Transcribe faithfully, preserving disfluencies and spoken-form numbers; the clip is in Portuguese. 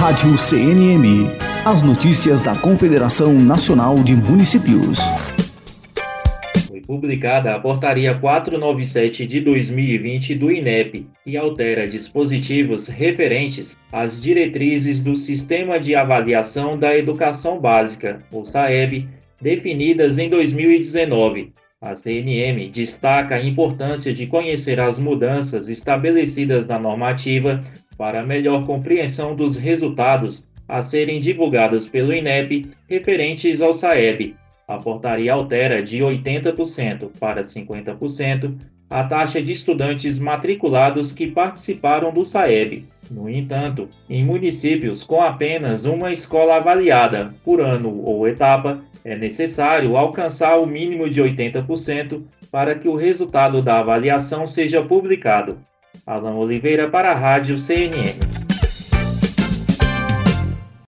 Rádio C N M. As notícias da Confederação Nacional de Municípios. Foi publicada a Portaria quatrocentos e noventa e sete de dois mil e vinte do I N E P, que altera dispositivos referentes às diretrizes do Sistema de Avaliação da Educação Básica, o SAEB, definidas em dois mil e dezenove. A C N M destaca a importância de conhecer as mudanças estabelecidas na normativa para melhor compreensão dos resultados a serem divulgados pelo I N E P referentes ao SAEB. A portaria altera de oitenta por cento para cinquenta por cento a taxa de estudantes matriculados que participaram do SAEB. No entanto, em municípios com apenas uma escola avaliada por ano ou etapa, é necessário alcançar o mínimo de oitenta por cento para que o resultado da avaliação seja publicado. Alan Oliveira para a Rádio C N M.